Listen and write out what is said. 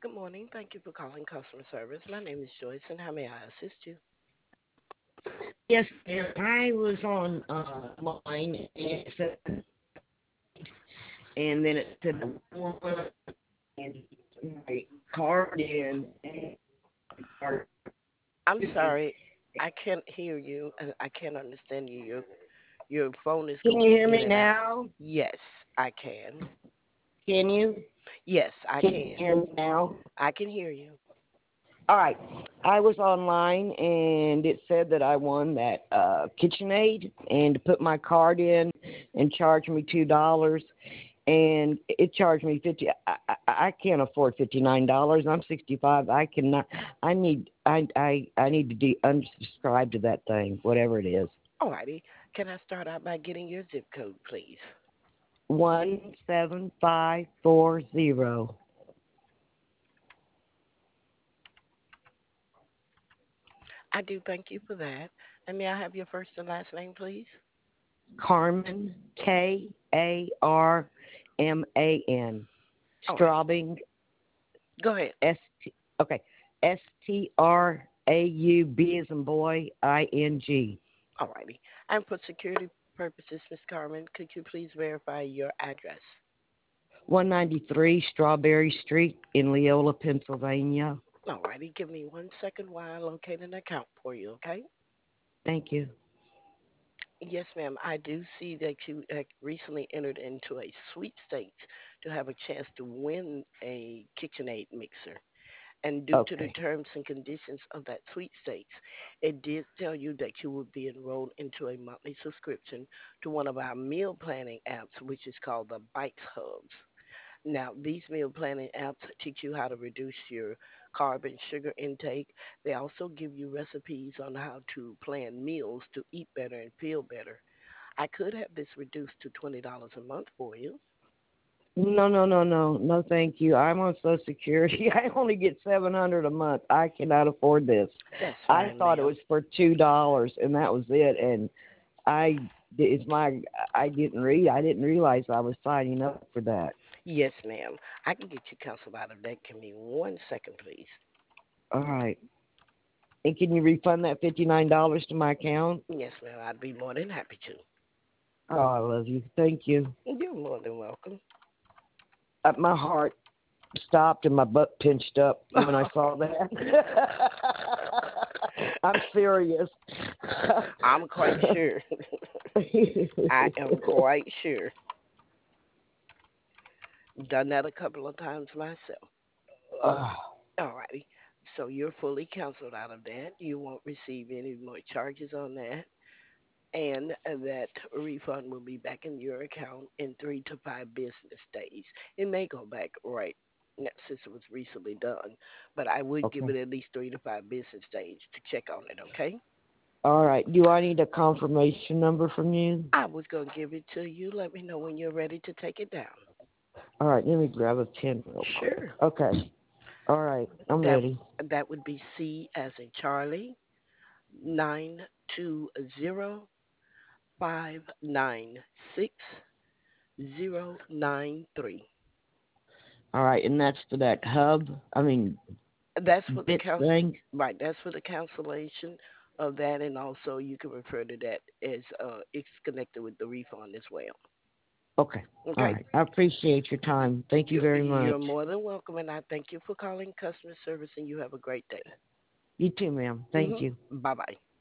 Good morning. Thank you for calling customer service. My name is Joyce, and how may I assist you? Yes, ma'am. I was on line and then it said one and my card in and card. I'm sorry, I can't hear you, and I can't understand you. Your phone is Can you going hear in me and out. now? Yes, I can. Can you? Yes, I Can you can. hear me now? I can hear you. All right. I was online and it said that I won that KitchenAid and to put my card in and charge me $2 and it charged me 50. I can't afford $59. I'm 65. I cannot. I need to unsubscribe to that thing, whatever it is. Alrighty. Can I start out by getting your zip code, please? 17540. I do thank you for that. And may I have your first and last name, please? Carmen, Karman. Alrighty. Straubing, Go ahead. Okay, Straub as in boy, ing. Alrighty. And for security purposes, Miss Carmen, could you please verify your address? 193 Strawberry Street in Leola, Pennsylvania. Alrighty. Give me 1 second while I locate an account for you, okay? Thank you. Yes, ma'am. I do see that you recently entered into a sweepstakes to have a chance to win a KitchenAid mixer. And due to the Okay. terms and conditions of that sweepstakes, it did tell you that you would be enrolled into a monthly subscription to one of our meal planning apps, which is called the Bites Hubs. Now, these meal planning apps teach you how to reduce your carb and sugar intake. They also give you recipes on how to plan meals to eat better and feel better. I could have this reduced to $20 a month for you. No, no, no, no, no. Thank you. I'm on Social Security. I only get 700 a month. I cannot afford this. That's I fine, thought it ma'am. was for $2, and that was it. And I, it's my. I didn't realize I was signing up for that. Yes, ma'am. I can get you canceled out of that. Give me 1 second, please. All right. And can you refund that $59 to my account? Yes, ma'am. I'd be more than happy to. Oh, I love you. Thank you. You're more than welcome. My heart stopped and my butt pinched up when I saw that. I'm serious. I'm quite sure. I am quite sure. Done that a couple of times myself. Alrighty. So you're fully canceled out of that. You won't receive any more charges on that. And that refund will be back in your account in 3 to 5 business days. It may go back right since it was recently done, but I would give Okay. it at least 3 to 5 business days to check on it, okay? All right. Do I need a confirmation number from you? I was going to give it to you. Let me know when you're ready to take it down. All right. Let me grab a pen real quick. Sure. Okay. All right. I'm That ready. that would be C as in Charlie 920-596-093. All right. And that's for that hub. I mean, That's for the bits thing. right. That's for the cancellation of that, and also you can refer to that as it's connected with the refund as well. Okay. All Okay. right. I appreciate your time. Thank you very You're much. more than welcome, and I thank you for calling customer service, and you have a great day. You too, ma'am. Thank you. Bye bye.